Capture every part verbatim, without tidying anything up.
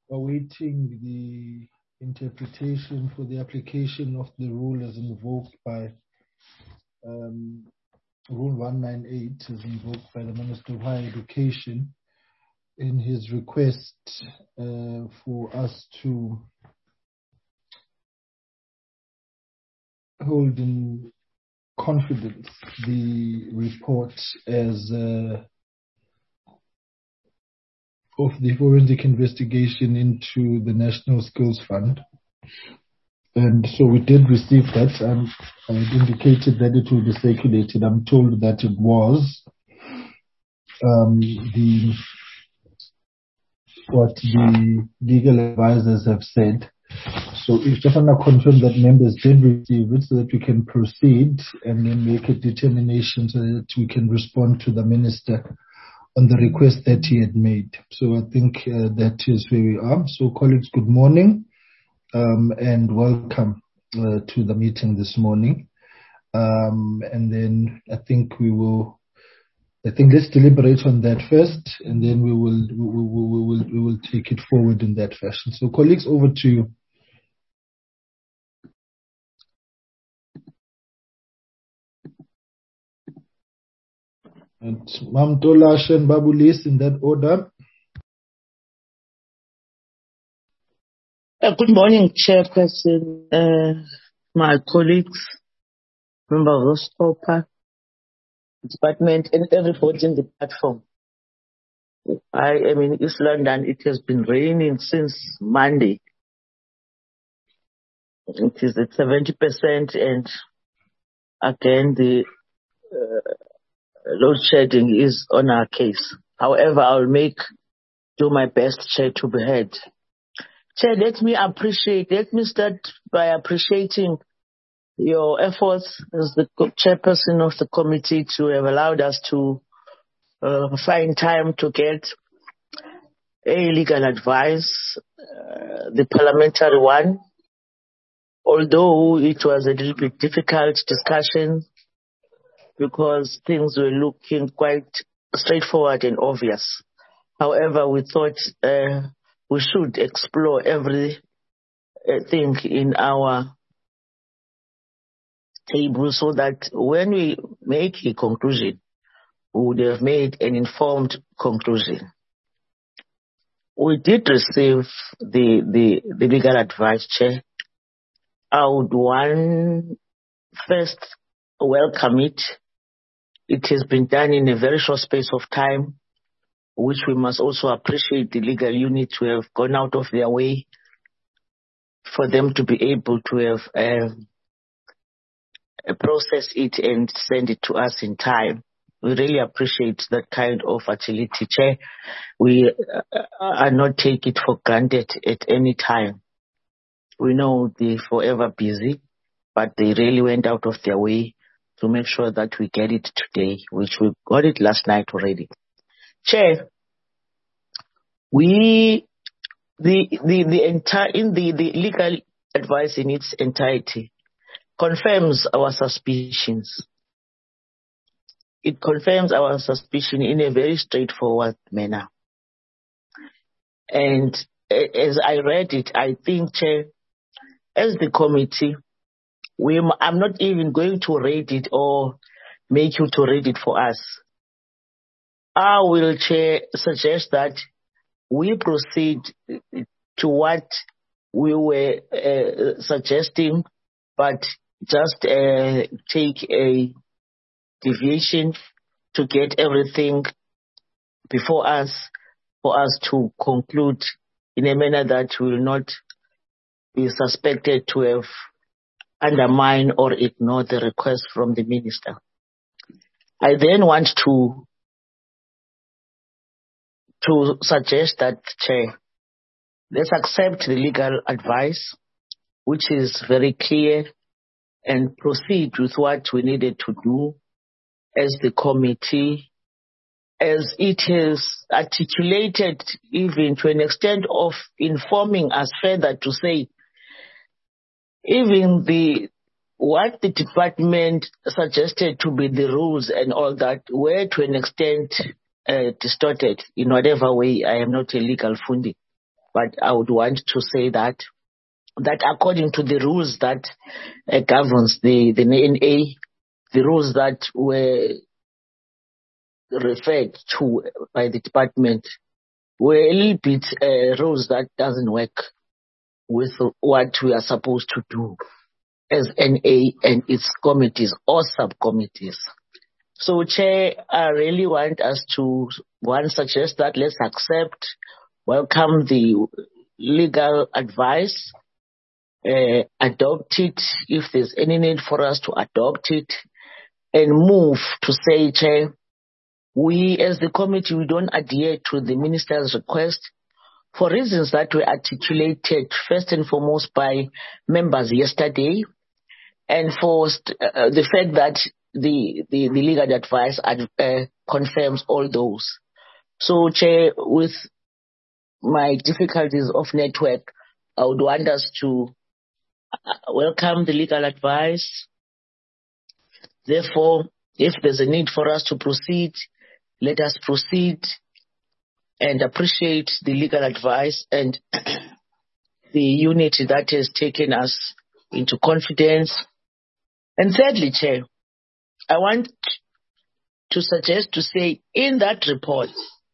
awaiting the interpretation for the application of the rule as invoked by um, Rule one ninety-eight, as invoked by the Minister of Higher Education in his request uh, for us to hold in confidence the report as uh, of the forensic investigation into the National Skills Fund. And so we did receive that. Um, I had indicated that it will be circulated. I'm told that it was. Um, the what the legal advisors have said. So if just want to confirm that members did receive it so that we can proceed and then make a determination so that we can respond to the minister on the request that he had made. So I think uh, that is where we are. So colleagues, good morning um, and welcome uh, to the meeting this morning. Um, and then I think we will I think let's deliberate on that first, and then we will we will, we will we will take it forward in that fashion. So, colleagues, over to you. And Mamtola Shen Babulis, in that order. Uh, good morning, Chairperson, uh, my colleagues, members of the department, and everybody in the platform. I am in East London. It has been raining since Monday. It is at seventy percent, and again, the uh, load shedding is on our case. However, I'll make, do my best, Chair, to be heard. Chair, let me appreciate, let me start by appreciating your efforts as the chairperson of the committee to have allowed us to uh, find time to get a legal advice, uh, the parliamentary one. Although it was a little bit difficult discussion because things were looking quite straightforward and obvious. However, we thought uh, we should explore everything in our table so that when we make a conclusion, we would have made an informed conclusion. We did receive the, the, the legal advice, Chair. I would one first welcome it. It has been done in a very short space of time, which we must also appreciate the legal unit to have gone out of their way for them to be able to have um, process it and send it to us in time. We really appreciate that kind of agility, Chair. We uh, are not take it for granted at any time. We know they're forever busy, but they really went out of their way to make sure that we get it today, which we got it last night already. Chair, we, the, the, the entire, in the, the legal advice in its entirety confirms our suspicions. It confirms our suspicion in a very straightforward manner. And as I read it, I think, Chair, as the committee, we, I'm not even going to read it or make you to read it for us. I will, Chair, suggest that we proceed to what we were uh, suggesting, but just uh, take a deviation to get everything before us, for us to conclude in a manner that will not be suspected to have undermined or ignored the request from the minister. I then want to to suggest that, Chair, let's accept the legal advice, which is very clear, and proceed with what we needed to do as the committee, as it is articulated even to an extent of informing us further to say, even the what the department suggested to be the rules and all that were to an extent uh, distorted in whatever way. I am not a legal fundi. but I would want to say that that according to the rules that uh, governs the, the N A, the rules that were referred to by the department were a little bit uh, rules that doesn't work with what we are supposed to do as N A and its committees or subcommittees. So, Chair, I really want us to, one, suggest that let's accept, welcome the legal advice, uh, adopt it if there's any need for us to adopt it, and move to say, Chair, we as the committee, we don't adhere to the minister's request for reasons that were articulated first and foremost by members yesterday, and for st- uh, the fact that the, the, the legal advice ad- uh, confirms all those. So, Chair, with my difficulties of network, I would want us to welcome the legal advice. Therefore, if there's a need for us to proceed, let us proceed and appreciate the legal advice and the unity that has taken us into confidence. And thirdly, Chair, I want to suggest to say in that report,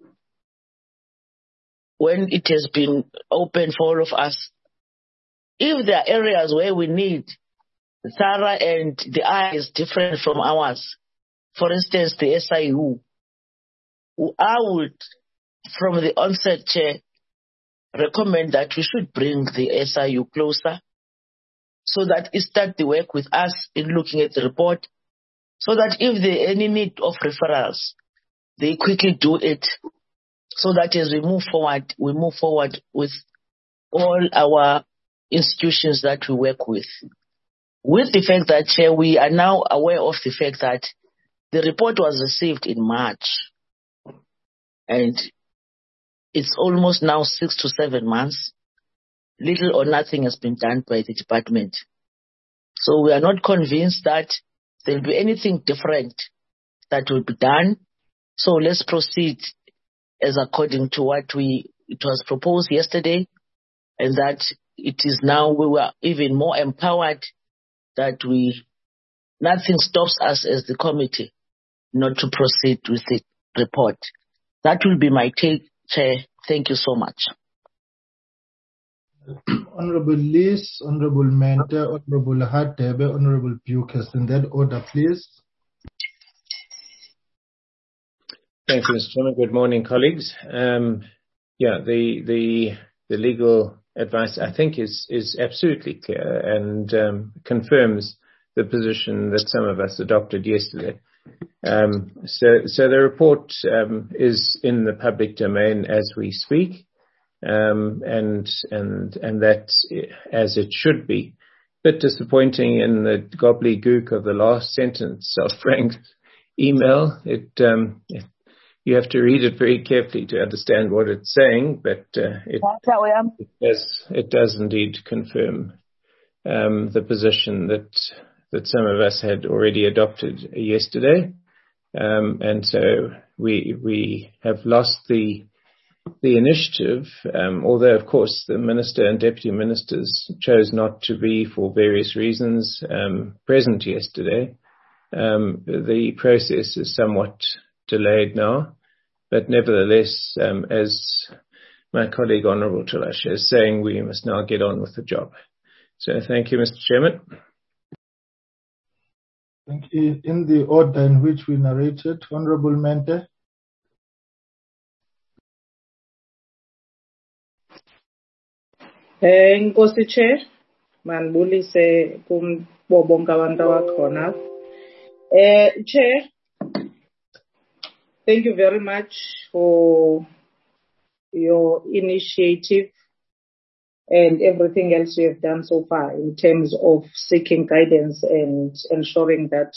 when it has been open for all of us, if there are areas where we need Sarah and the eye is different from ours, for instance, the S I U, I would, from the onset, Chair, recommend that we should bring the S I U closer so that it start the work with us in looking at the report, so that if there any need of referrals, they quickly do it, so that as we move forward, we move forward with all our institutions that we work with. With the fact that, Chair, we are now aware of the fact that the report was received in March, and it's almost now six to seven months. Little or nothing has been done by the department. So we are not convinced that there will be anything different that will be done. So let's proceed as according to what we it was proposed yesterday, and that it is now we were even more empowered that we nothing stops us as the committee not to proceed with the report. That will be my take, Chair. Thank you so much. Honorable Lees, Honorable Mente, Honorable Hadebe, Honorable Bukes, in that order, please. Thank you, Mister Chairman. Good morning, colleagues. Um, yeah, the the the legal advice, I think, is is absolutely clear and um, confirms the position that some of us adopted yesterday. Um, so, so the report um, is in the public domain as we speak, um, and and and that's as it should be. Bit disappointing in the gobbledygook of the last sentence of Frank's email. It, um, it you have to read it very carefully to understand what it's saying, but uh, it, it does it does indeed confirm um, the position that that some of us had already adopted yesterday. Um, and so we we have lost the the initiative, um, although of course the minister and deputy ministers chose not to be for various reasons um, present yesterday. Um, the process is somewhat delayed now, but nevertheless, um, as my colleague Honourable Talashe is saying, we must now get on with the job. So thank you, Mister Chairman. Thank you. In the order in which we narrated, Honorable Mente. Nkosi Chair, manibulise kubo bonke abantu abakhona. Eh Chair, thank you very much for your initiative and everything else you have done so far in terms of seeking guidance and ensuring that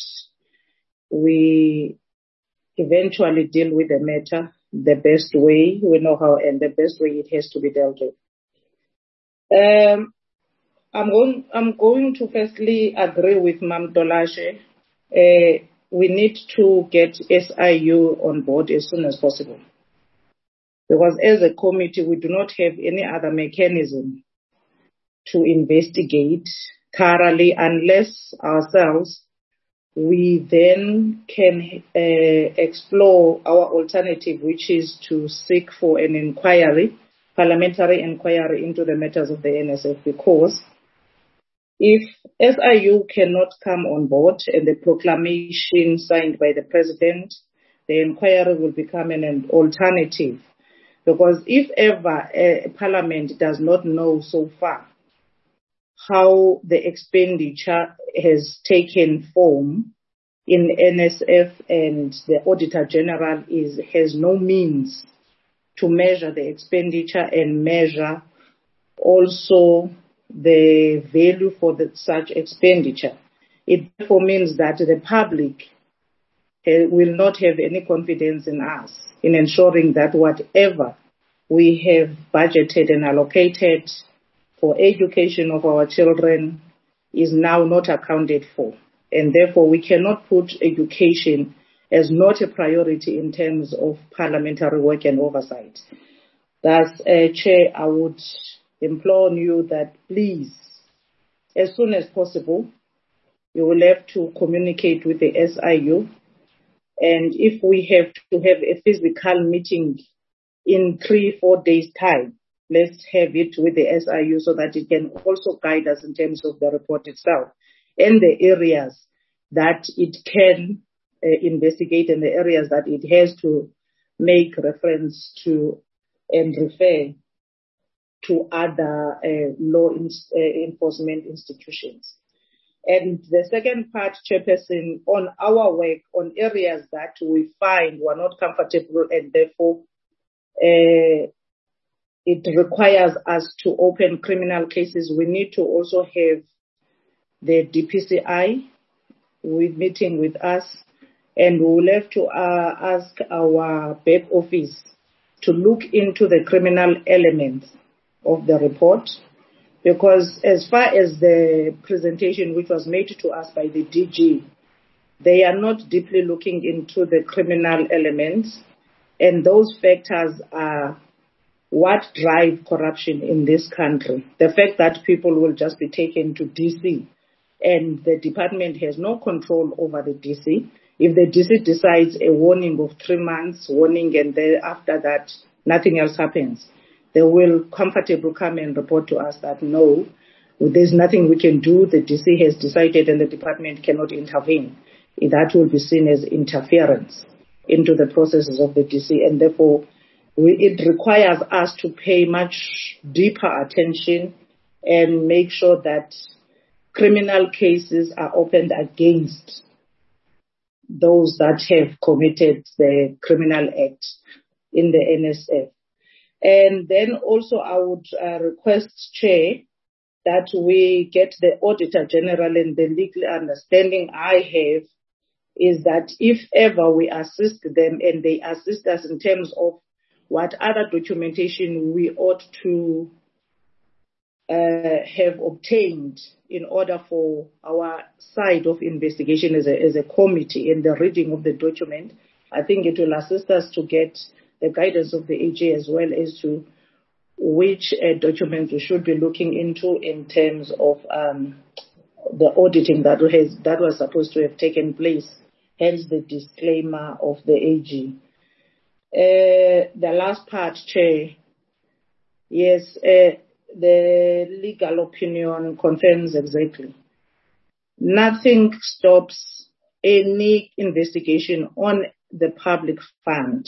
we eventually deal with the matter the best way we know how and the best way it has to be dealt with. Um, I'm going, I'm going to firstly agree with Mam Talashe. Uh, we need to get S I U on board as soon as possible. Because as a committee, we do not have any other mechanism to investigate thoroughly unless ourselves we then can uh, explore our alternative, which is to seek for an inquiry, parliamentary inquiry into the matters of the N S F, because if S I U cannot come on board and the proclamation signed by the President, the inquiry will become an alternative. Because if ever a Parliament does not know so far how the expenditure has taken form in N S F, and the Auditor General is has no means to measure the expenditure and measure also the value for the, such expenditure, it therefore means that the public uh, will not have any confidence in us in ensuring that whatever we have budgeted and allocated for education of our children is now not accounted for. And therefore, we cannot put education as not a priority in terms of parliamentary work and oversight. Thus, uh, Chair, I would implore on you that please, as soon as possible, you will have to communicate with the S I U. And if we have to have a physical meeting in three, four days' time, let's have it with the S I U so that it can also guide us in terms of the report itself and the areas that it can uh, investigate and the areas that it has to make reference to and refer to other uh, law in, uh, enforcement institutions. And the second part, Chairperson, on our work, on areas that we find we're not comfortable and therefore uh, it requires us to open criminal cases, we need to also have the D P C I with meeting with us, and we will have to uh, ask our back office to look into the criminal elements of the report, because as far as the presentation which was made to us by the D G, they are not deeply looking into the criminal elements, and those factors are what drive corruption in this country. The fact that people will just be taken to D C and the department has no control over the D C. If the D C decides a warning of three months, warning, and then after that, nothing else happens, they will comfortably come and report to us that no, there's nothing we can do, the D C has decided and the department cannot intervene. That will be seen as interference into the processes of the D C, and therefore we, it requires us to pay much deeper attention and make sure that criminal cases are opened against those that have committed the criminal act in the N S F. And then also I would uh, request, Chair, that we get the Auditor General, and the legal understanding I have is that if ever we assist them and they assist us in terms of what other documentation we ought to uh, have obtained in order for our side of investigation as a, as a committee and the reading of the document, I think it will assist us to get the guidance of the A G as well as to which uh, documents we should be looking into in terms of um, the auditing that has that was supposed to have taken place, hence the disclaimer of the A G. Uh, the last part, Chair, yes, uh, the legal opinion confirms exactly. Nothing stops any investigation on the public fund.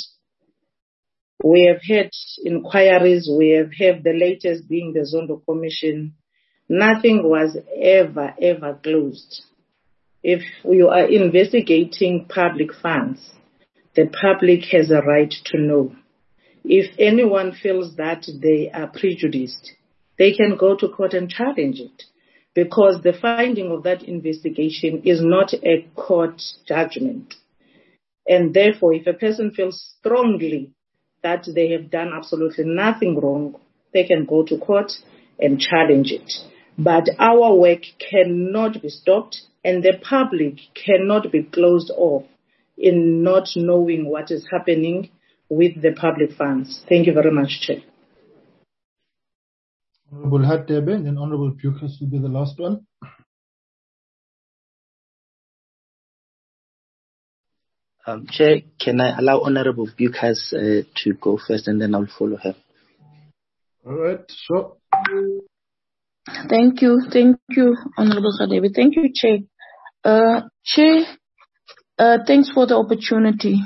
We have had inquiries, we have had the latest being the Zondo Commission. Nothing was ever, ever closed. If you are investigating public funds, the public has a right to know. If anyone feels that they are prejudiced, they can go to court and challenge it, because the finding of that investigation is not a court judgment. And therefore, if a person feels strongly that they have done absolutely nothing wrong, they can go to court and challenge it. But our work cannot be stopped, and the public cannot be closed off in not knowing what is happening with the public funds. Thank you very much, Chair. Honorable Hadebe and then Honorable Bucas will be the last one. Um, Chair, can I allow Honorable Bucas uh, to go first and then I'll follow her? All right, sure. Thank you. Thank you, Honorable Hadebe. Thank you, Chair. Uh, Chair, uh, thanks for the opportunity.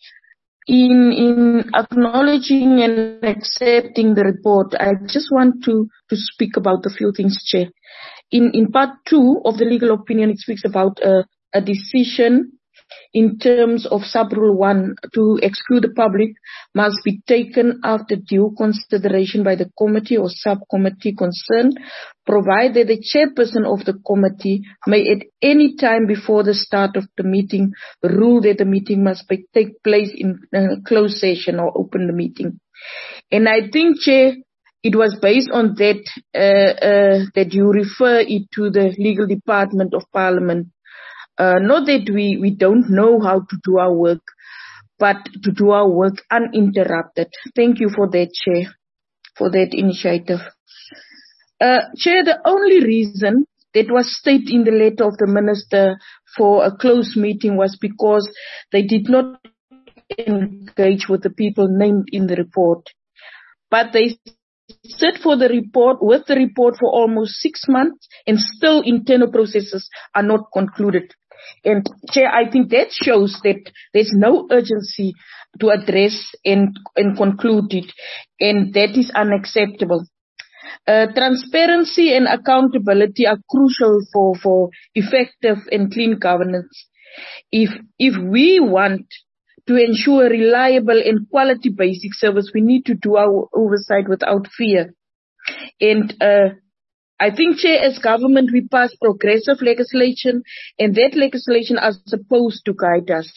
In in acknowledging and accepting the report, I just want to, to speak about a few things, Chair. In in part two of the legal opinion, it speaks about a, a decision in terms of sub-rule one to exclude the public must be taken after due consideration by the committee or subcommittee concerned, provided the chairperson of the committee may at any time before the start of the meeting rule that the meeting must be, take place in a closed session or open the meeting. And I think, Chair, it was based on that uh, uh, that you refer it to the legal department of Parliament. Uh, not that we, we don't know how to do our work, but to do our work uninterrupted. Thank you for that, Chair, for that initiative. Uh, Chair, the only reason that was stated in the letter of the Minister for a closed meeting was because they did not engage with the people named in the report. But they sit for the report, with the report for almost six months, and still internal processes are not concluded. And Chair, I think that shows that there's no urgency to address and, and conclude it, and that is unacceptable. Uh, transparency and accountability are crucial for, for effective and clean governance. If, if we want to ensure reliable and quality basic service, we need to do our oversight without fear. And, uh, I think, Chair, as government, we pass progressive legislation, and that legislation is supposed to guide us.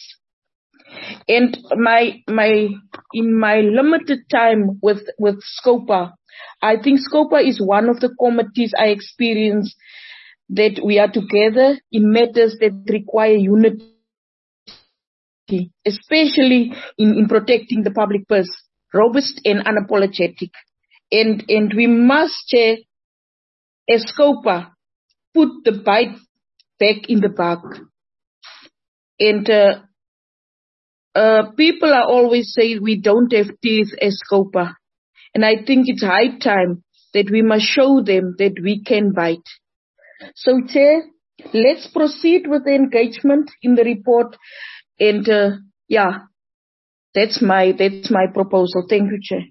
And my, my, in my limited time with, with SCOPA, I think SCOPA is one of the committees I experience that we are together in matters that require unity, especially in, in protecting the public purse, robust and unapologetic. And, and we must, Chair, as SCOPA, put the bite back in the bag. And uh, uh, people are always saying we don't have teeth as SCOPA. And I think it's high time that we must show them that we can bite. So, Chair, let's proceed with the engagement in the report. And uh, yeah, that's my that's my proposal. Thank you, Chair.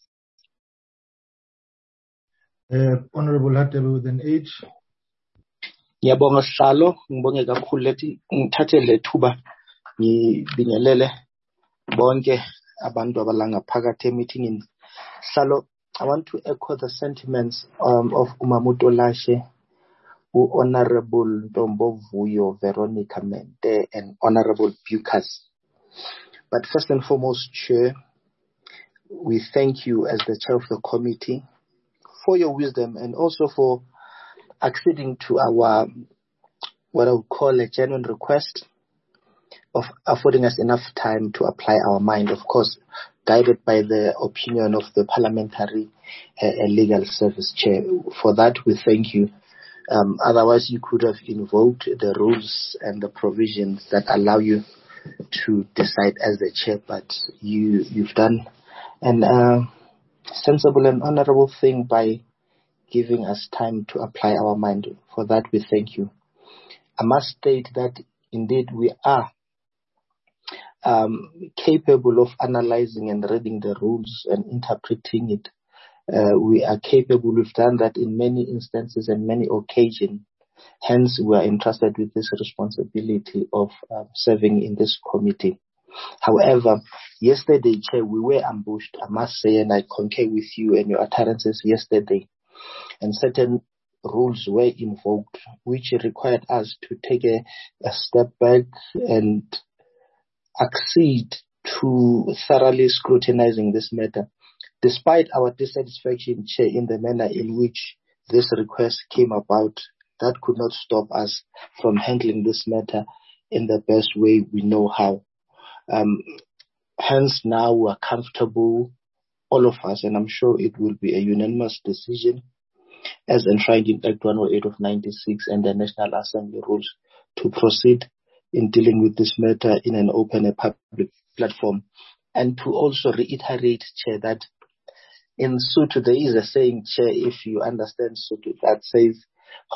Uh, Honorable Hadebe with an H. Ngiyabonga Sihlalo, ngibonge kakhulu lethi ngithathe lethuba ngibingelele bonke abantu abalanga phakathi emeetingini. Sihlalo, I want to echo the sentiments um, of Umamuto Lashe, Honorable Ntombo Vuyo, Veronica Mente, and Honorable Bucas. But first and foremost, Chair, we thank you as the chair of the committee for your wisdom and also for acceding to our, what I would call a genuine request of affording us enough time to apply our mind, of course, guided by the opinion of the Parliamentary uh, Legal Service Chair. For that, we thank you. Um, otherwise, you could have invoked the rules and the provisions that allow you to decide as the chair, but you, you've done an uh, sensible and honorable thing by giving us time to apply our mind. For that, we thank you. I must state that indeed we are um, capable of analyzing and reading the rules and interpreting it. Uh, we are capable, we've done that in many instances and many occasions. Hence, we are entrusted with this responsibility of uh, serving in this committee. However, yesterday, Chair, we were ambushed, I must say, and I concur with you and your utterances yesterday. And certain rules were invoked, which required us to take a, a step back and accede to thoroughly scrutinizing this matter. Despite our dissatisfaction, Chair, in the manner in which this request came about, that could not stop us from handling this matter in the best way we know how. Um, hence now we are comfortable, all of us, and I'm sure it will be a unanimous decision as enshrined in Act one oh eight of ninety-six and the National Assembly rules, to proceed in dealing with this matter in an open and public platform. And to also reiterate, Chair, that in Sotho there is a saying, Chair, if you understand Sotho, that says,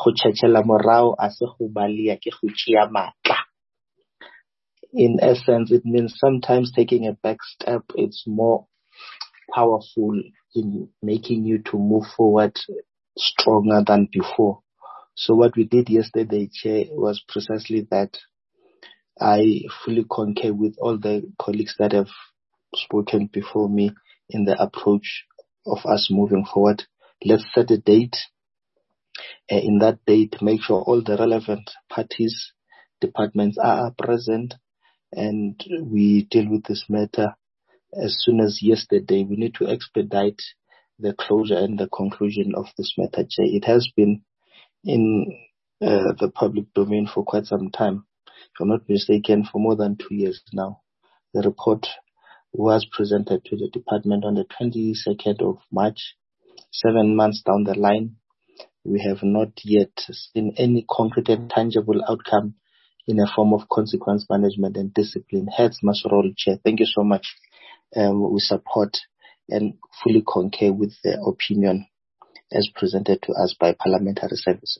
in essence, it means sometimes taking a back step, it's more powerful in making you to move forward stronger than before. So what we did yesterday, Chair, was precisely that. I fully concur with all the colleagues that have spoken before me in the approach of us moving forward. Let's set a date. Uh, in that date, make sure all the relevant parties, departments are present, and we deal with this matter as soon as yesterday. We need to expedite the closure and the conclusion of this matter, Chair. It has been in uh, the public domain for quite some time. If I'm not mistaken, for more than two years now. The report was presented to the department on the twenty-second of March. Seven months down the line, we have not yet seen any concrete and tangible outcome in a form of consequence management and discipline. Heads must roll, Chair. Thank you so much. Um, we support and fully concur with the opinion as presented to us by Parliamentary Services.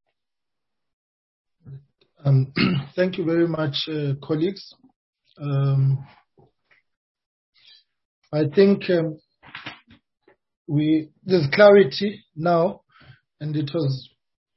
Um, thank you very much, uh, colleagues. Um, I think um, we there's clarity now, and it was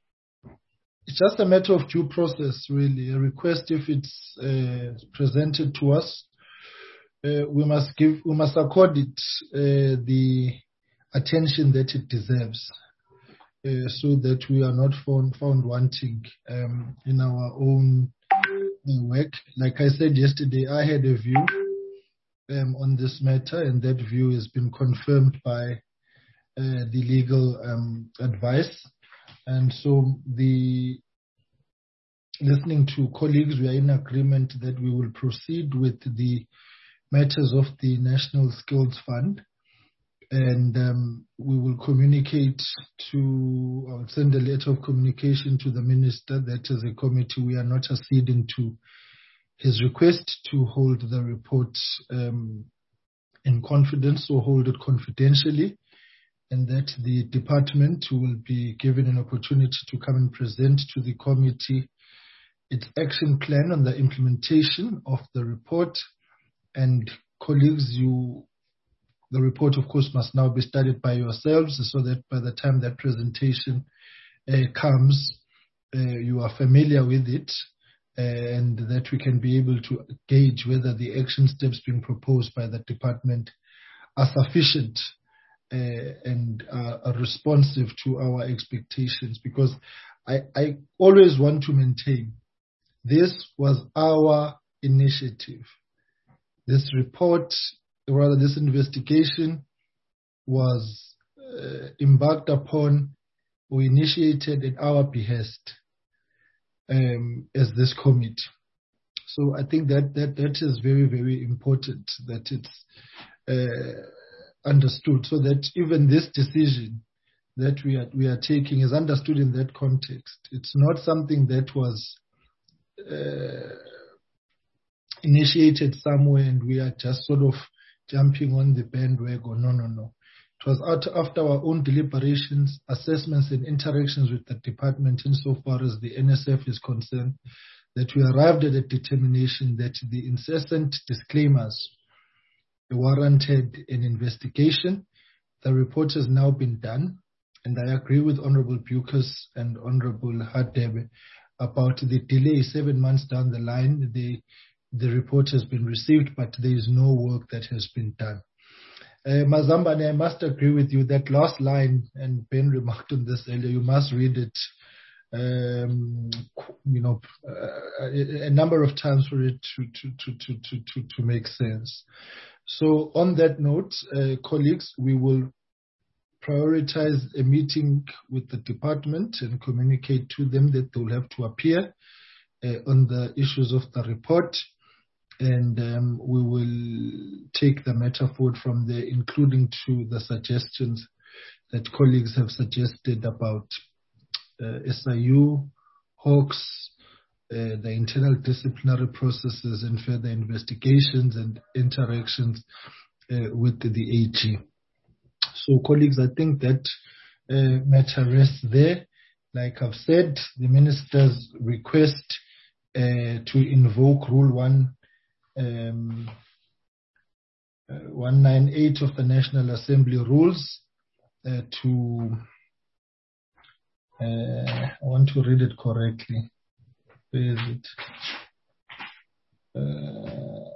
it's just a matter of due process, really. A request, if it's uh, presented to us, uh, we must give we must accord it uh, the attention that it deserves. Uh, so that we are not found, found wanting um, in our own uh, work. Like I said yesterday, I had a view um, on this matter, and that view has been confirmed by uh, the legal um, advice. And so, the listening to colleagues, we are in agreement that we will proceed with the matters of the National Skills Fund. And um, we will communicate to, I will send a letter of communication to the Minister that as a committee we are not acceding to his request to hold the report um, in confidence or hold it confidentially, and that the department will be given an opportunity to come and present to the committee its action plan on the implementation of the report. And colleagues, you The report, of course, must now be studied by yourselves so that by the time that presentation uh, comes, uh, you are familiar with it uh, and that we can be able to gauge whether the action steps being proposed by the department are sufficient uh, and uh, are responsive to our expectations. Because I, I always want to maintain this was our initiative. This report, rather this investigation, was uh, embarked upon or initiated at our behest um, as this committee. So I think that that, that is very, very important that it's uh, understood, so that even this decision that we are we are taking is understood in that context. It's not something that was uh, initiated somewhere and we are just sort of jumping on the bandwagon. No, no, no. It was out after our own deliberations, assessments, and interactions with the department insofar as the N S F is concerned, that we arrived at a determination that the incessant disclaimers warranted an investigation. The report has now been done, and I agree with Honorable Bucas and Honorable Hadebe about the delay. Seven months down the line, the The report has been received, but there is no work that has been done. Uh, Mazambane, I must agree with you. That last line, and Ben remarked on this earlier, you must read it, um, you know, uh, a, a number of times for it to to to to to to, to make sense. So, on that note, uh, colleagues, we will prioritize a meeting with the department and communicate to them that they will have to appear uh, on the issues of the report. and um, we will take the matter forward from there, including to the suggestions that colleagues have suggested about uh, S I U, Hawks, uh, the internal disciplinary processes and further investigations and interactions uh, with the A G. So colleagues, I think that uh, matter rests there. Like I've said, the minister's request uh, to invoke Rule one um, uh, one ninety-eight of the National Assembly rules uh, to, uh, I want to read it correctly. Where is it? Uh,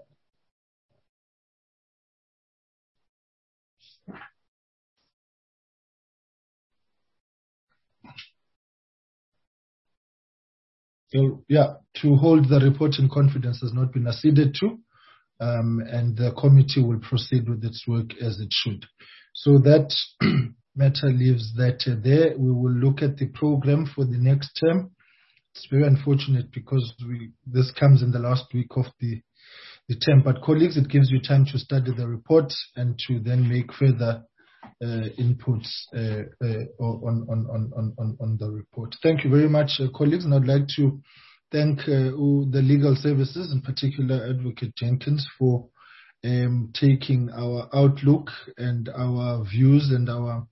So, yeah, to hold the report in confidence has not been acceded to, um, and the committee will proceed with its work as it should. So that matter leaves that uh, there. We will look at the program for the next term. It's very unfortunate because we, this comes in the last week of the, the term. But colleagues, it gives you time to study the report and to then make further Uh, inputs uh, uh, on, on, on, on, on the report. Thank you very much, uh, colleagues, and I'd like to thank uh, the legal services, in particular Advocate Jenkins, for um, taking our outlook and our views and our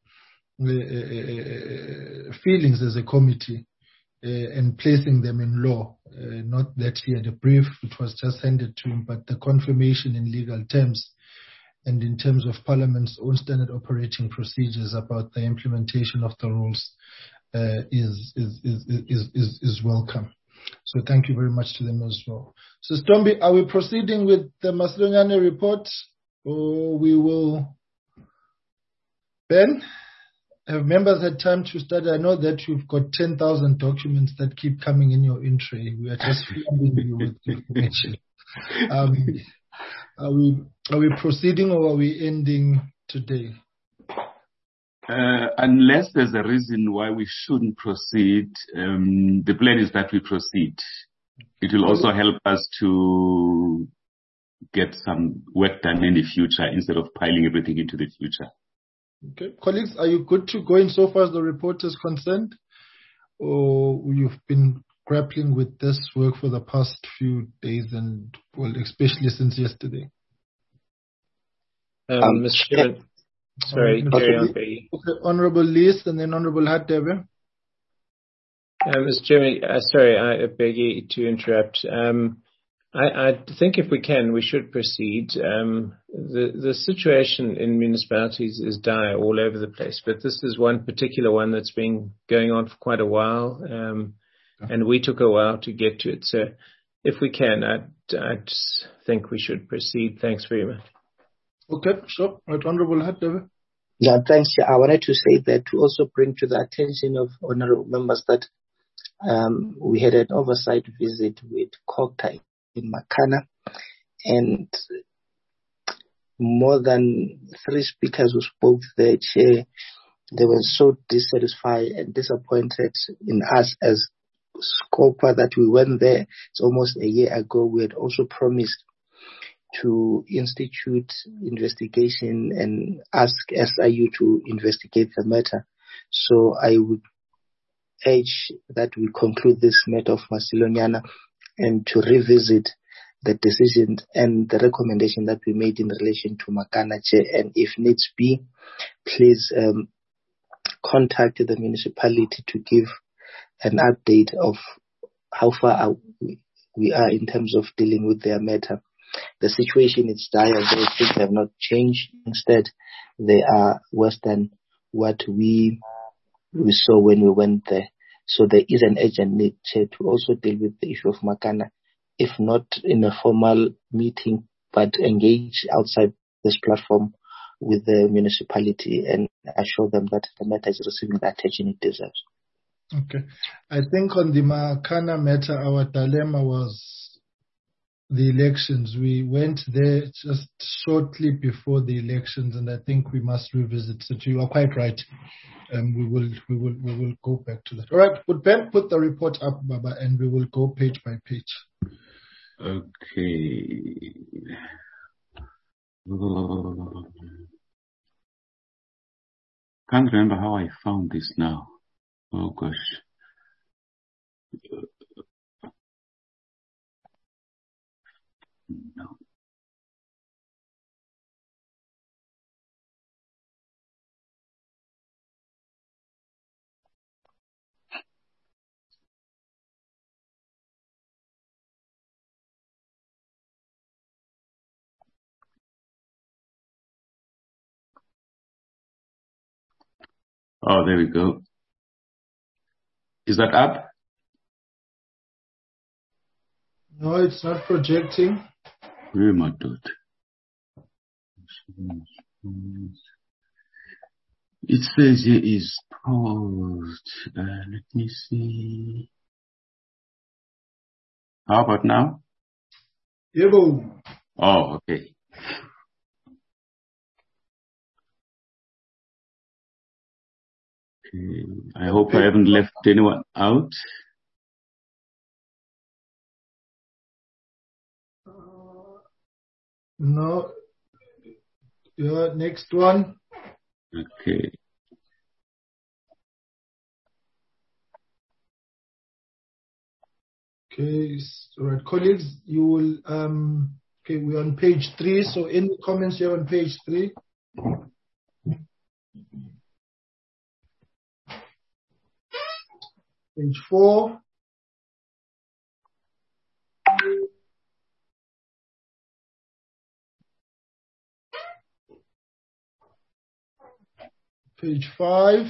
uh, feelings as a committee uh, and placing them in law. Uh, not that he had a brief which was just handed to him, but the confirmation in legal terms and in terms of Parliament's own standard operating procedures about the implementation of the rules uh, is, is, is, is, is, is welcome. So thank you very much to them as well. So Stombi, are we proceeding with the Masilonyane report, or we will... Ben, have members had time to study? I know that you've got ten thousand documents that keep coming in your entry. We are just flooding you with information. Um, Are we are we proceeding or are we ending today? Uh, unless there's a reason why we shouldn't proceed, um, the plan is that we proceed. It will also help us to get some work done in the future instead of piling everything into the future. Okay, colleagues, are you good to go in so far as the report is concerned, or you've been grappling with this work for the past few days and, well, especially since yesterday? Um, um, Mister Chairman, sorry, um, carry on, Peggy. Okay, Honourable Lees and then Honourable Hadebe. Uh, Mister Chairman, uh, sorry, I beg you to interrupt. Um, I, I think if we can, we should proceed. Um, the, the situation in municipalities is dire all over the place, but this is one particular one that's been going on for quite a while. Um, And we took a while to get to it. So if we can, I I think we should proceed. Thanks very much. Okay, sure. Right, Honourable Hadebe. Yeah, thanks. I wanted to say that to also bring to the attention of honourable members that um, we had an oversight visit with COGTA in Makana, and more than three speakers who spoke there, Chair, they were so dissatisfied and disappointed in us as Scopa that we went there. It's almost a year ago. We had also promised to institute investigation and ask S I U to investigate the matter. So I would urge that we conclude this matter of Masilonyane and to revisit the decision and the recommendation that we made in relation to Makana, Chair, and if needs be, please um, contact the municipality to give an update of how far we are in terms of dealing with their matter. The situation is dire. Those things have not changed. Instead, they are worse than what we we saw when we went there. So there is an urgent need to also deal with the issue of Makana, if not in a formal meeting, but engage outside this platform with the municipality and assure them that the matter is receiving the attention it deserves. Okay. I think on the Makana matter, our dilemma was the elections. We went there just shortly before the elections, and I think we must revisit it. You are quite right. Um, we will, we will, we will go back to that. All right. Would Ben put the report up, Baba, and we will go page by page. Okay. Oh. Can't remember how I found this now. Oh gosh. No. Oh, there we go. Is that up? No, it's not projecting. Where am I dot? It says here is paused. Uh, let me see. How about now? Yebo. Oh, okay. Okay. I hope I haven't left anyone out. No. Yeah, next one. Okay. Okay, all right, colleagues, you will, um, okay, we're on page three, so any comments here on page three? Page four. Page five.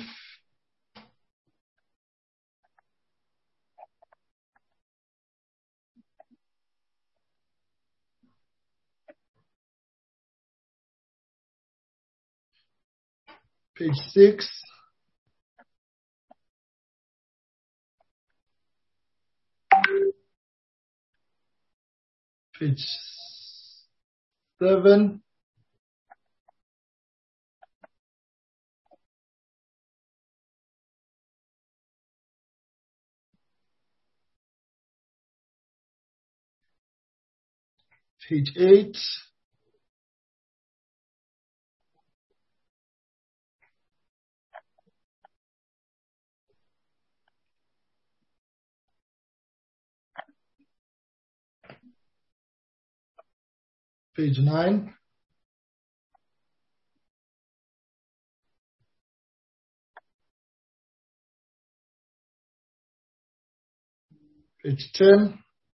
Page six. Page seven. Page eight. Page nine. Page ten.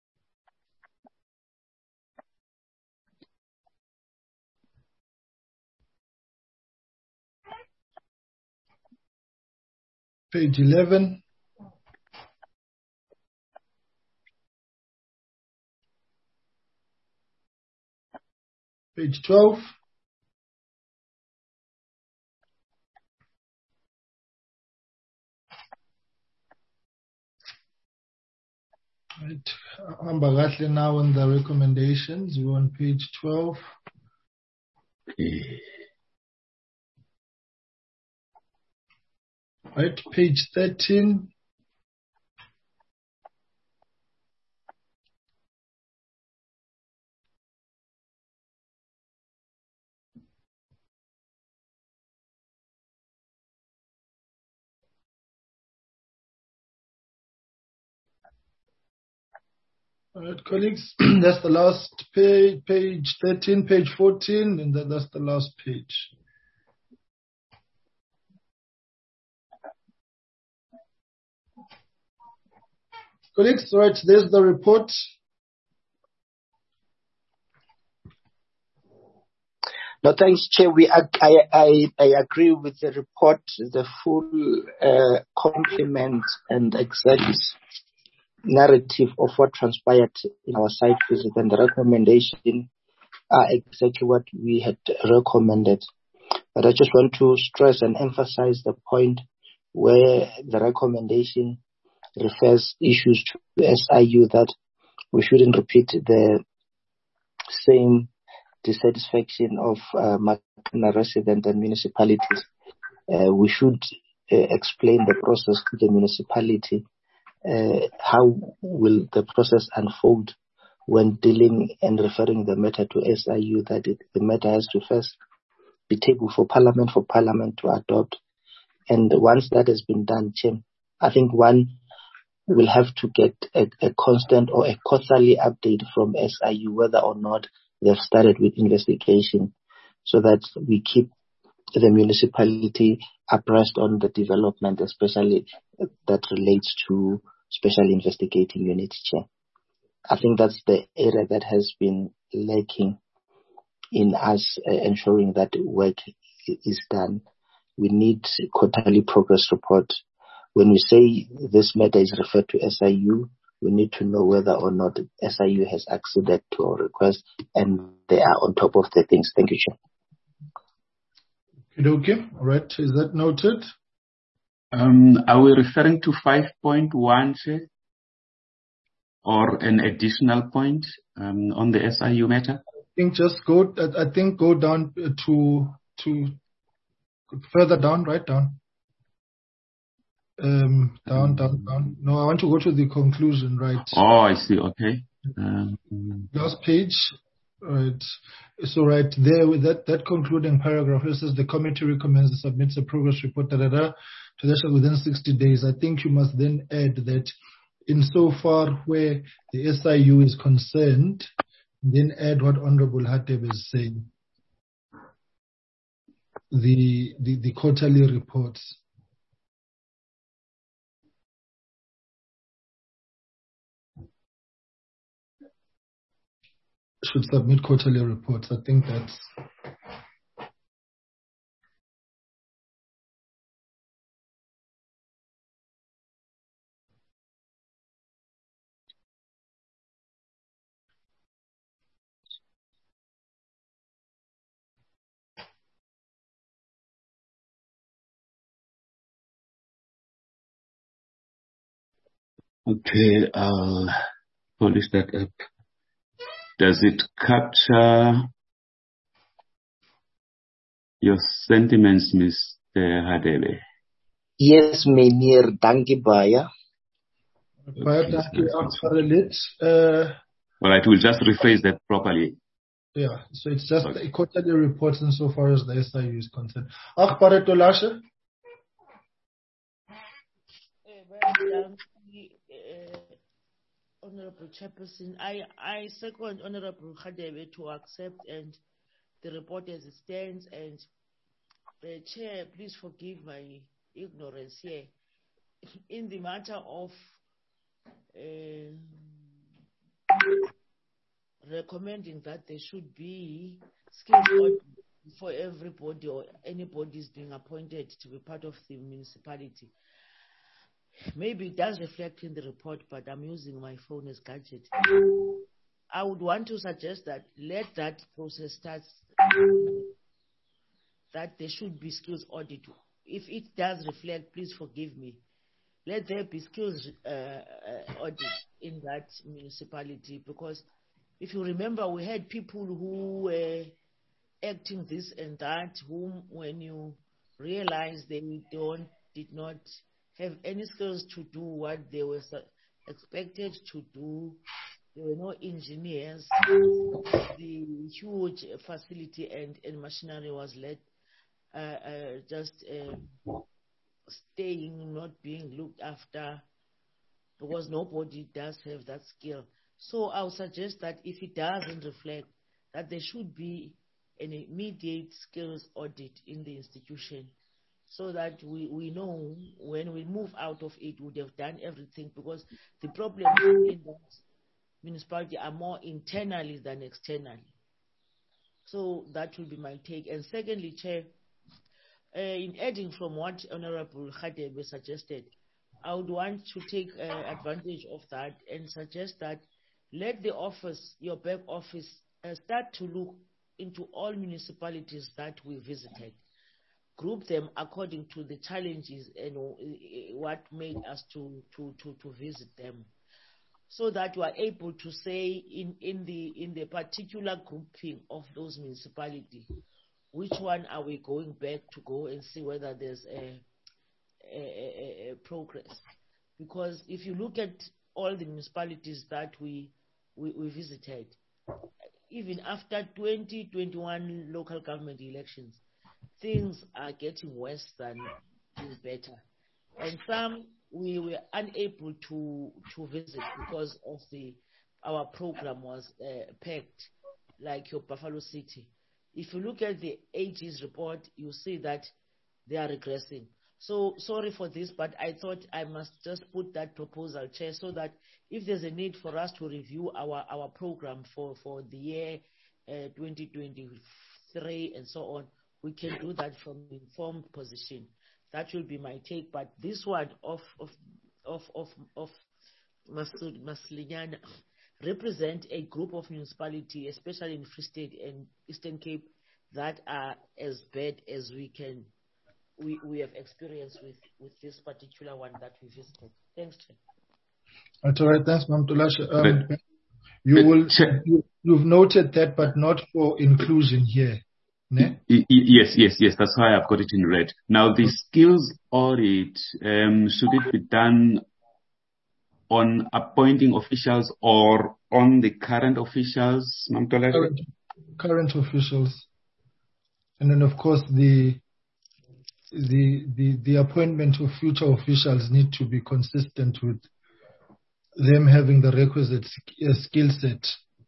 Page eleven. Page twelve. Right. Ambagatle now on the recommendations. We're on page twelve. Okay. Right, page thirteen. All right, colleagues, that's the last page, page thirteen, page fourteen, and that, that's the last page. Colleagues, right, there's the report. No, thanks, Chair. We, I, I, I agree with the report, the full uh, complement and exact narrative of what transpired in our site visit, and the recommendation are exactly what we had recommended. But I just want to stress and emphasize the point where the recommendation refers issues to S I U, that we shouldn't repeat the same dissatisfaction of uh, Makana residents and municipalities. Uh, we should uh, explain the process to the municipality. Uh, how will the process unfold when dealing and referring the matter to S I U, that it, the matter has to first be tabled for Parliament, for Parliament to adopt. And once that has been done, Chair, I think one will have to get a, a constant or a quarterly update from S I U whether or not they've started with investigation, so that we keep the municipality abreast on the development, especially that relates to special investigating units, Chair. I think that's the area that has been lacking in us uh, ensuring that work is done. We need quarterly progress report. When we say this matter is referred to S I U, we need to know whether or not S I U has acceded to our request and they are on top of the things. Thank you, Chair. Okay, okay. All right. Is that noted? Um, are we referring to five point one, Chair? Or an additional point um, on the S I U matter? I think just go, I think go down to, to further down, right down. Um, down, down, down. No, I want to go to the conclusion, right? Oh, I see. Okay. Um, Last page. Right. So right there with that, that concluding paragraph, it says the committee recommends and submits a progress report da, da, da, to the within sixty days. I think you must then add that insofar where the S I U is concerned, then add what Honorable Hateb is saying. The, the, the quarterly reports. Should submit quarterly reports. I think that's... Okay, I'll polish that up. Does it capture your sentiments, Mister Hadebe? Yes, meneer, dankie baie. Baie dankie, Afsarelid. Uh, All right, we'll just rephrase that properly. Yeah, so it's just okay. Quarterly reports insofar as the S I U is concerned. Akbar Tolashe? Honorable Chairperson, I, I second Honorable Hadebe to accept and the report as it stands. And uh, Chair, please forgive my ignorance here. In the matter of uh, recommending that there should be skills audit for everybody or anybody is being appointed to be part of the municipality. Maybe it does reflect in the report, but I'm using my phone as gadget. I would want to suggest that let that process start, that there should be skills audit. If it does reflect, please forgive me. Let there be skills uh, uh, audit in that municipality, because if you remember, we had people who were acting this and that, whom when you realize they don't, did not have any skills to do what they were expected to do. There were no engineers. The huge facility and, and machinery was let uh, uh, just uh, staying, not being looked after, because nobody does have that skill. So I would suggest that if it doesn't reflect, that there should be an immediate skills audit in the institution, so that we, we know when we move out of it, we would have done everything, because the problems in that municipality are more internally than externally. So that will be my take. And secondly, Chair, uh, in adding from what Honorable Hadebe suggested, I would want to take uh, advantage of that and suggest that let the office, your back office, uh, start to look into all municipalities that we visited. Group them according to the challenges and what made us to, to, to, to visit them, so that we are able to say in, in the in the particular grouping of those municipalities, which one are we going back to go and see whether there's a, a, a, a progress. Because if you look at all the municipalities that we we, we visited, even after twenty twenty-one local government elections, things are getting worse than being better. And some we were unable to to visit because of the our program was uh, packed, like your Buffalo City. If you look at the A G's report, you see that they are regressing. So sorry for this, but I thought I must just put that proposal, Chair, so that if there's a need for us to review our, our program for, for the year uh, twenty twenty-three and so on, we can do that from informed position. That will be my take. But this one of of of of, of Maslinyana represent a group of municipalities, especially in Free State and Eastern Cape, that are as bad as we can we, we have experienced with, with this particular one that we visited. Thanks, Chair. That's all right. Thanks, Ma'am Tulashe. Um, you will you, you've noted that, but not for inclusion here. Ne? Yes, yes, yes. That's why I've got it in red. Now, the skills audit, um, should it be done on appointing officials or on the current officials, Ma'am Tulashe? Current, current officials. And then, of course, the, the, the, the appointment of future officials need to be consistent with them having the requisite skill set.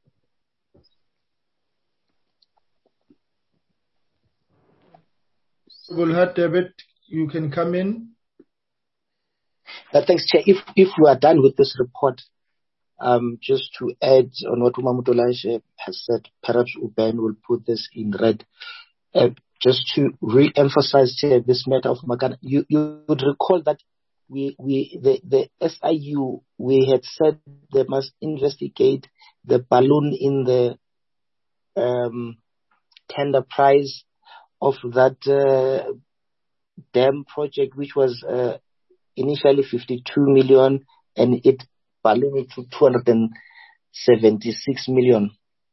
Bulhat David, you can come in. Uh, thanks, Chair. If if we are done with this report, um, just to add on what Ma'am Tulashe has said, perhaps Uben will put this in red. Uh, just to re-emphasize here this matter of Makana, you, you would recall that we we the, the S I U, we had said they must investigate the balloon in the um, tender price of that uh, dam project, which was uh, initially fifty-two million, and it ballooned to two hundred seventy-six million.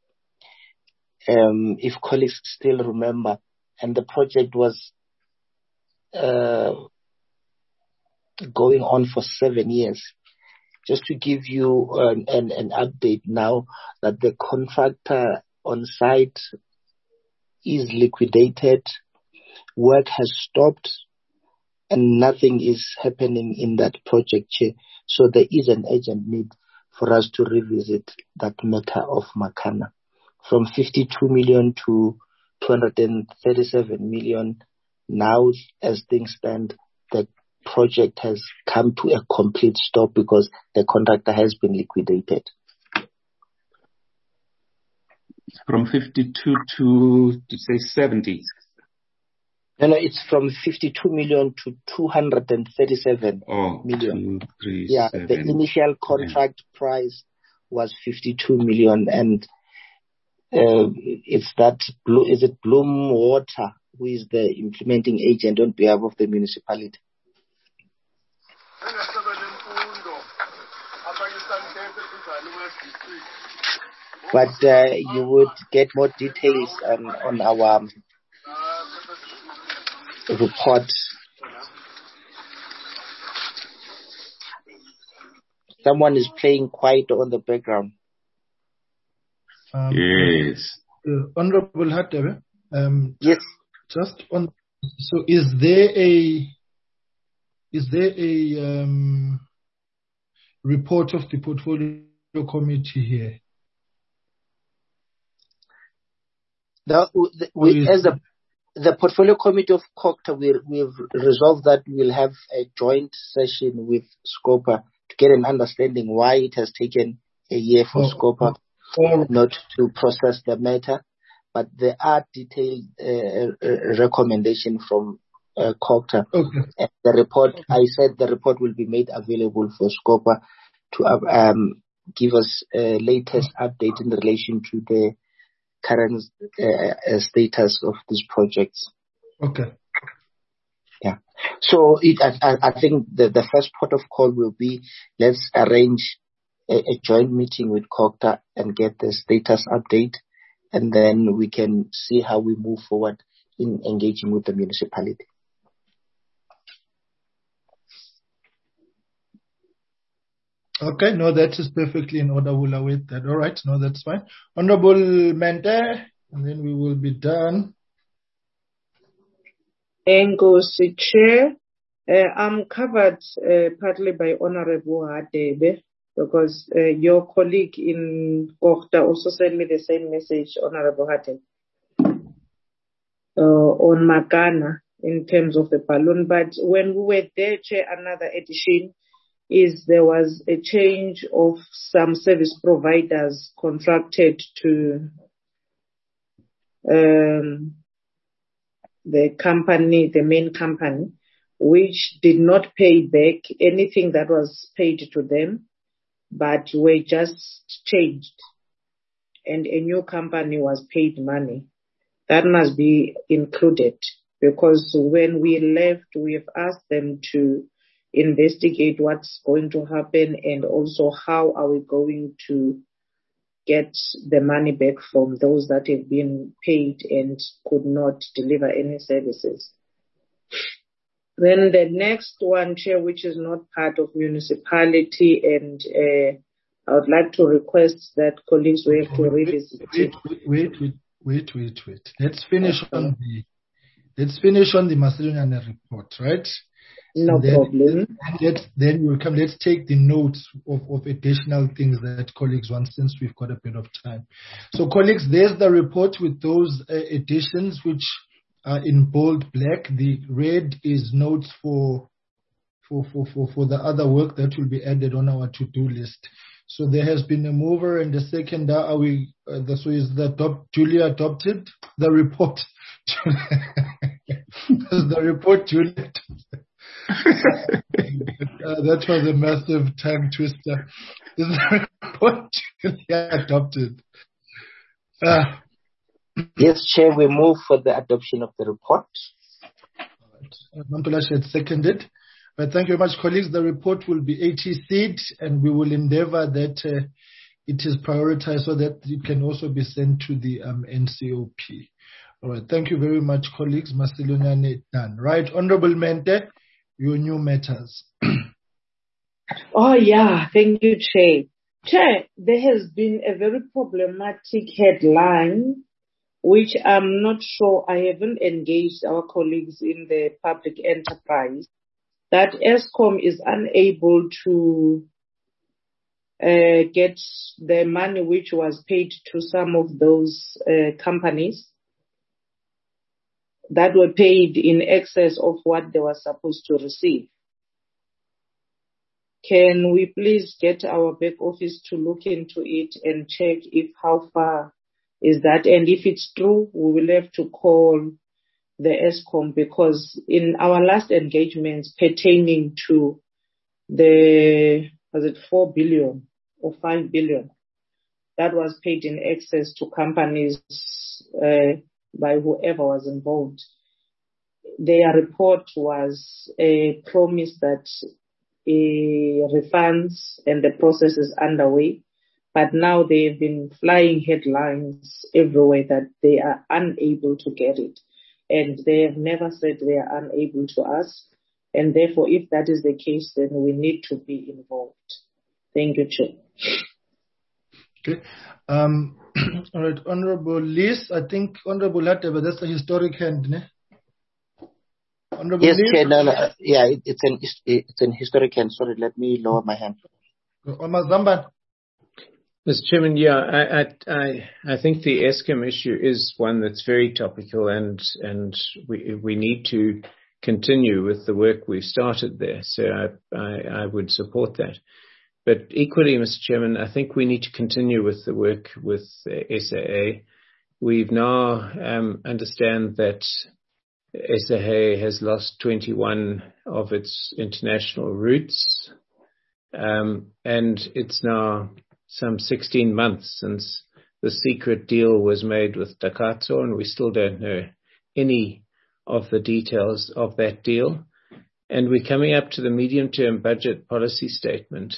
Um, if colleagues still remember, and the project was uh, going on for seven years. Just to give you an, an, an update now that the contractor on site is liquidated, work has stopped, and nothing is happening in that project. So there is an urgent need for us to revisit that matter of Makana. From fifty-two million to two hundred thirty-seven million. Now, as things stand, the project has come to a complete stop because the contractor has been liquidated. From fifty-two to, to say seventy? No, no, it's from fifty-two million to two hundred thirty-seven oh, million. Two, three, yeah, seven, the initial contract yeah. price was fifty-two million, and Uh, it's that blue, is it Bloom Water who is the implementing agent on behalf of the municipality? But uh, you would get more details on, on our report. Someone is playing quiet on the background. Um, yes. Uh, Honorable Hatebe, um, yes. Just on. So, is there a is there a um, report of the portfolio committee here? The, the, we, as the the portfolio committee of COGTA, we we've resolved that we'll have a joint session with SCOPA to get an understanding why it has taken a year for oh, SCOPA. Oh. Not to process the matter, but there are detailed uh, uh, recommendations from uh, COGTA. Okay. And the report, okay. I said the report will be made available for SCOPA to um, give us a latest update in relation to the current uh, status of these projects. Okay. Yeah. So it, I, I think the, the first port of call will be, let's arrange a, a joint meeting with COGTA and get the status update, and then we can see how we move forward in engaging with the municipality. Okay, no, that is perfectly in order. We'll await that. All right, no, that's fine. Honorable Mente, and then we will be done. Enkosi Chair, uh, I'm covered uh, partly by Honorable Hadebe because uh, your colleague in Kokta also sent me the same message, Honorable Hadebe, uh, on Makana in terms of the balloon. But when we were there, Chair, another addition is there was a change of some service providers contracted to um, the company, the main company, which did not pay back anything that was paid to them, but were just changed. And a new company was paid money. That must be included because when we left, we have asked them to investigate what's going to happen and also how are we going to get the money back from those that have been paid and could not deliver any services. Then the next one, Chair, which is not part of municipality, and uh, I would like to request that colleagues will have to revisit it. Wait, wait, wait, wait, wait, wait. Let's finish okay. on the let's finish on the Macedonian report, right? No then, problem. Let's, then we'll come. Let's take the notes of, of additional things that colleagues want, since we've got a bit of time. So, colleagues, there's the report with those uh, additions which are in bold black. The red is notes for for, for, for for the other work that will be added on our to-do list. So there has been a mover and a seconder. Are we? Uh, the, so is the adopt, Julia adopted the report? Is the report Julia? uh, that was a massive tongue twister. Is the report adopted? Uh, yes, Chair, we move for the adoption of the report. Mampelash had seconded. But thank you very much, colleagues. The report will be A T C'd, and we will endeavor that uh, it is prioritized so that it can also be sent to the um, N C O P. All right. Thank you very much, colleagues. Macedonian done. Right. Honorable Mente, your new matters. Oh, yeah. Thank you, Chair. Chair, there has been a very problematic headline, which I'm not sure, I haven't engaged our colleagues in the public enterprise, that Eskom is unable to uh, get the money which was paid to some of those uh, companies that were paid in excess of what they were supposed to receive. Can we please get our back office to look into it and check if how far is that? And if it's true, we will have to call the Eskom, because in our last engagements pertaining to the, was it four billion or five billion, that was paid in excess to companies uh, by whoever was involved. Their report was a promise that uh, refunds and the process is underway, but now they've been flying headlines everywhere that they are unable to get it. And they have never said they are unable to us. And therefore, if that is the case, then we need to be involved. Thank you, Chair. Okay. Um, all right, Honorable Liz, I think Honorable Hadebe, that's a historic hand, ne? Honorable yes, Liz? Chair, no, no, uh, yeah, it, it's an it's an historic hand. Sorry, let me lower my hand. Omar Zamban. Mister Chairman, yeah, I, I, I think the Eskom issue is one that's very topical, and and we we need to continue with the work we've started there. So I, I, I would support that. But equally, Mister Chairman, I think we need to continue with the work with S A A. We've now um, understand that S A A has lost twenty-one of its international routes, um, and it's now some sixteen months since the secret deal was made with Takatso, and we still don't know any of the details of that deal. And we're coming up to the medium-term budget policy statement,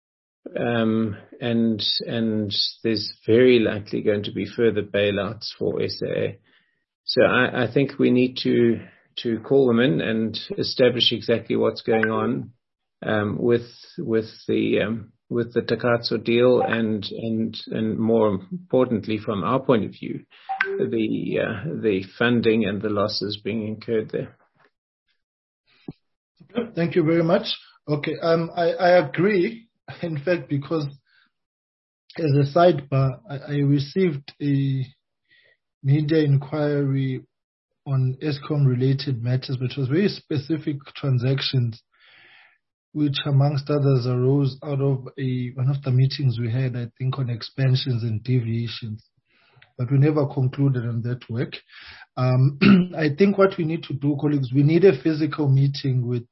um, and and there's very likely going to be further bailouts for S A A. So I, I think we need to to call them in and establish exactly what's going on um, with with the um, with the Takatso deal and, and, and more importantly, from our point of view, the, uh, the funding and the losses being incurred there. Thank you very much. Okay, um, I, I agree. In fact, because as a sidebar, I, I received a media inquiry on Eskom related matters, which was very specific transactions, which amongst others arose out of a, one of the meetings we had, I think, on expansions and deviations. But we never concluded on that work. Um, I think what we need to do, colleagues, we need a physical meeting with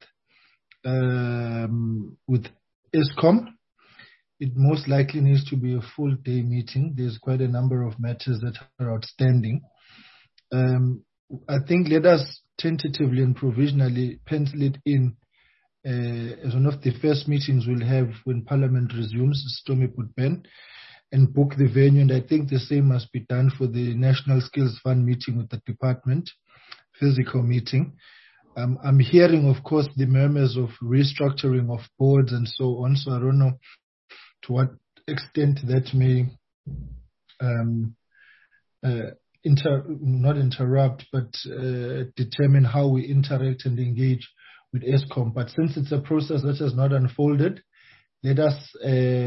um, with Eskom. It most likely needs to be a full day meeting. There's quite a number of matters that are outstanding. Um, I think let us tentatively and provisionally pencil it in uh, as one of the first meetings we'll have when Parliament resumes, Stormy Ben, and book the venue. And I think the same must be done for the National Skills Fund meeting with the department, physical meeting. Um, I'm hearing, of course, the murmurs of restructuring of boards and so on. So I don't know to what extent that may um, uh, inter not interrupt, but uh, determine how we interact and engage with Eskom. But since it's a process that has not unfolded, let us uh,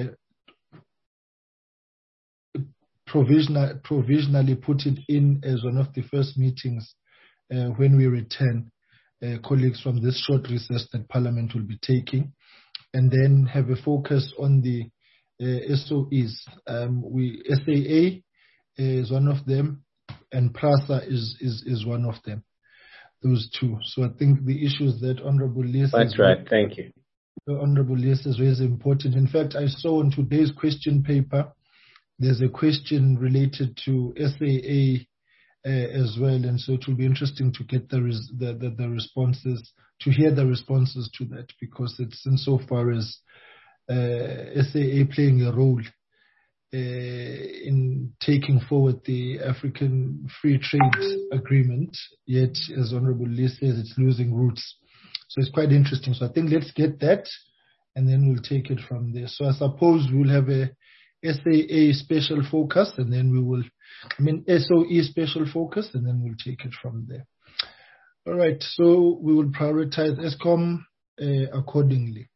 provisional, provisionally put it in as one of the first meetings uh, when we return, uh, colleagues, from this short recess that Parliament will be taking, and then have a focus on the uh, S O Es. Um, we S A A is one of them, and PRASA is, is, is one of them. Those two. So I think the issues that Honorable Lisa That's right. Raised, Thank you. Honorable Lisa is very important. In fact, I saw in today's question paper, there's a question related to S A A uh, as well, and so it will be interesting to get the, res the, the the responses, to hear the responses to that, because it's insofar as uh, S A A playing a role uh, in taking forward the African Free Trade Agreement, yet, as Honorable Lee says, it's losing roots. So it's quite interesting. So I think let's get that, and then we'll take it from there. So I suppose we'll have a S A A special focus, and then we will, I mean, S O E special focus, and then we'll take it from there. All right, so we will prioritize Eskom uh, accordingly.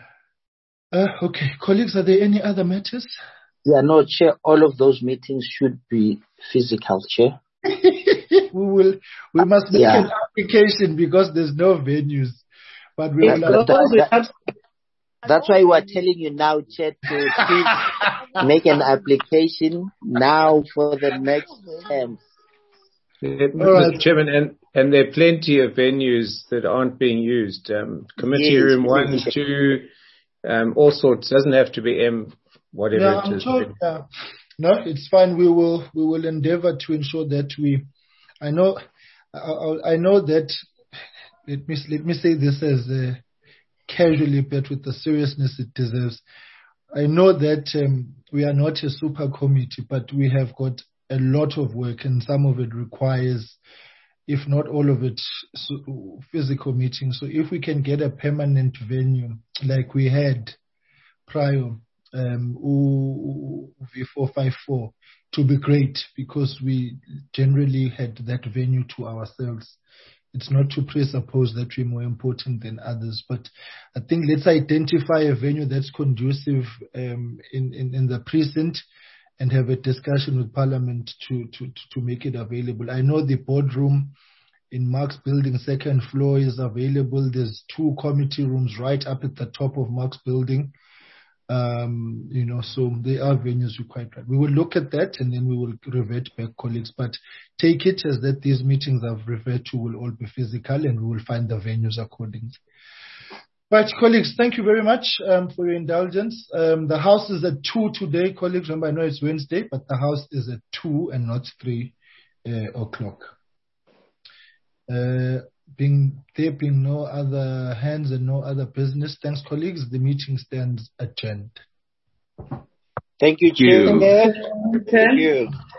Uh, okay, colleagues, are there any other matters? Yeah, no, Chair, all of those meetings should be physical, Chair. we will, we must make yeah. an application because there's no venues. But we that, will that, that, that's why we're telling you now, Chair, to please make an application now for the next term. Yeah, Mister Right. Chairman, and, and there are plenty of venues that aren't being used. Um, committee yes, room one, two, um, all sorts. Doesn't have to be M, whatever yeah, it I'm is. told, yeah. No, it's fine. We will we will endeavour to ensure that we. I know, I, I know that. Let me let me say this as a casually, but with the seriousness it deserves. I know that um, we are not a super committee, but we have got a lot of work, and some of it requires, if not all of it, so physical meetings. So if we can get a permanent venue like we had prior, um, V four five four, to be great, because we generally had that venue to ourselves. It's not to presuppose that we're more important than others, but I think let's identify a venue that's conducive um, in, in, in the precinct, and have a discussion with Parliament to, to, to make it available. I know the boardroom in Mark's building, second floor, is available. There's two committee rooms right up at the top of Mark's building. Um, you know, so there are venues, you're quite right. We will look at that, and then we will revert back, colleagues. But take it as that these meetings I've referred to will all be physical, and we will find the venues accordingly. Right, colleagues, thank you very much um, for your indulgence. Um, the house is at two today, colleagues. Remember, I know it's Wednesday, but the house is at two and not three uh, o'clock. Uh, being there being no other hands and no other business, thanks, colleagues. The meeting stands adjourned. Thank you, Chair. Thank you. Thank you.